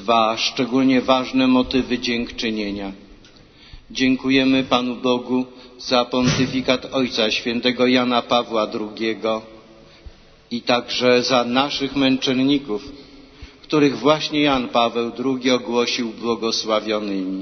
dwa szczególnie ważne motywy dziękczynienia. Dziękujemy Panu Bogu za pontyfikat Ojca Świętego Jana Pawła II i także za naszych męczenników, których właśnie Jan Paweł II ogłosił błogosławionymi.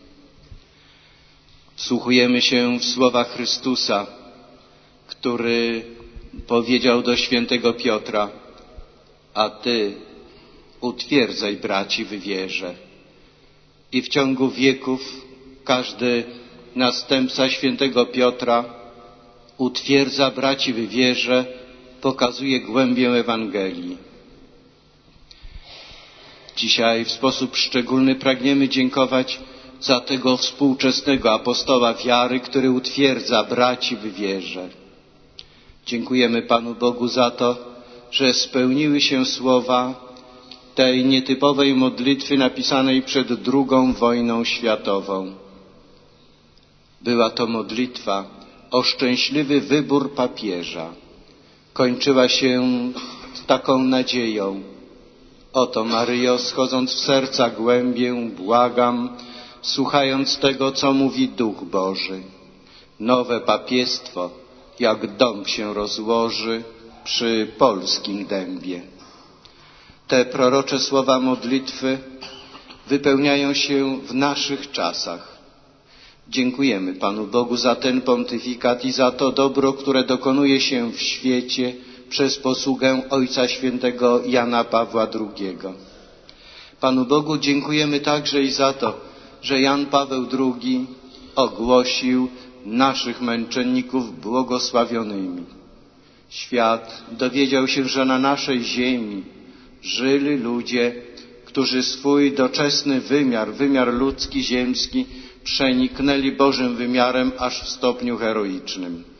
Wsłuchujemy się w słowa Chrystusa, który powiedział do świętego Piotra: a Ty utwierdzaj braci w wierze. I w ciągu wieków każdy następca świętego Piotra utwierdza braci w wierze, pokazuje głębię Ewangelii. Dzisiaj w sposób szczególny pragniemy dziękować za tego współczesnego apostoła wiary, który utwierdza braci w wierze. Dziękujemy Panu Bogu za to, że spełniły się słowa tej nietypowej modlitwy napisanej przed II wojną światową. Była to modlitwa o szczęśliwy wybór papieża. Kończyła się taką nadzieją: oto Maryjo, schodząc w serca głębię, błagam, słuchając tego, co mówi Duch Boży. Nowe papiestwo, jak dąb się rozłoży przy polskim dębie. Te prorocze słowa modlitwy wypełniają się w naszych czasach. Dziękujemy Panu Bogu za ten pontyfikat i za to dobro, które dokonuje się w świecie przez posługę Ojca Świętego Jana Pawła II. Panu Bogu dziękujemy także i za to, że Jan Paweł II ogłosił naszych męczenników błogosławionymi. Świat dowiedział się, że na naszej ziemi żyli ludzie, którzy swój doczesny wymiar ludzki, ziemski, przeniknęli Bożym wymiarem aż w stopniu heroicznym.